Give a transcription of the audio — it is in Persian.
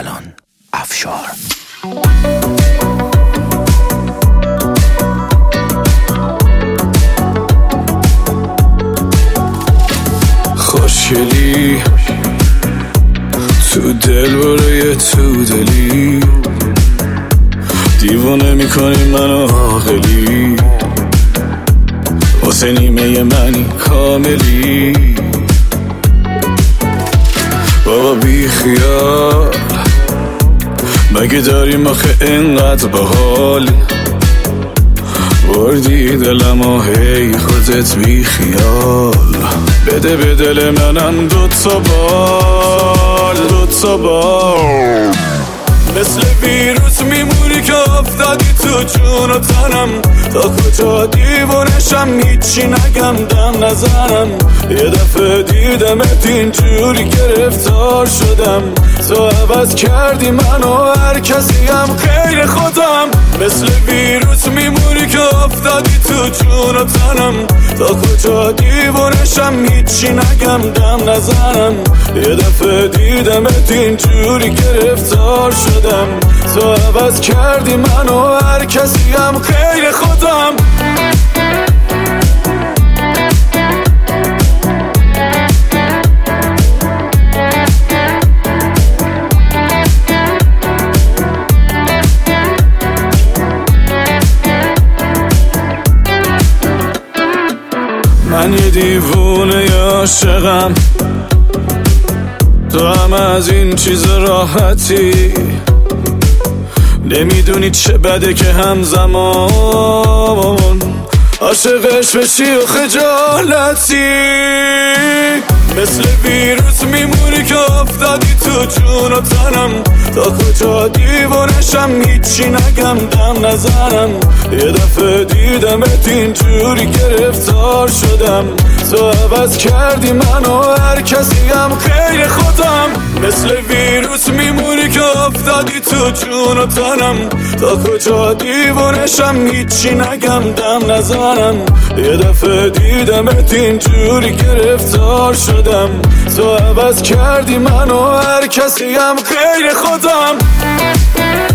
الان افشار. خوشگلی تو دل برای تو دلی، دیوانه میکنی منو عاقلی، واسه نیمه منی کاملی. بابا بی خیال، مگه داریم آخه اینقدر باحال؟ بردی دلم و هی خودت بی خیال. بده به دل منم دوتا بال، مثل ویروس میمونی که افتادی تو جون و تنم. تا کجا دیوانشم هیچی نگم دم نزنم. یه دفعه دیدمت اینجوری گرفتار شدم. تو عوض کردی منو هر کسی هم غیر خودم. مثل ویروس میمونی که افتادی تو جون و تنم. تا کجا دیوانشم هیچی نگم دم نزنم. یه دفعه دیدمت اینجوری گرفتار شدم. تو عوض کردی منو هر کسی هم غیر خودم. من یه دیوونه عاشقم، تو هم از این چیز راحتی. نمیدونی چه بده که همزمان عاشقش بشی و خجالتی. مثل ویروس میمونی که افتادی تو جون و تنم. تا کجا دیوانشم هیچی نگم دم نزنم. یه دفعه دیدمت اینجوری گرفتار شدم. تو عوض کردی منو هر کسی هم غیر خودم. مثل ویروس میمونی که افتادی تو جون و تنم. تا کجا دیوانشم هیچی نگم دم نزنم. یه دفعه دیدمت اینجوری گرفتار شدم. تو عوض کردی منو هر کسی هم غیر خودم.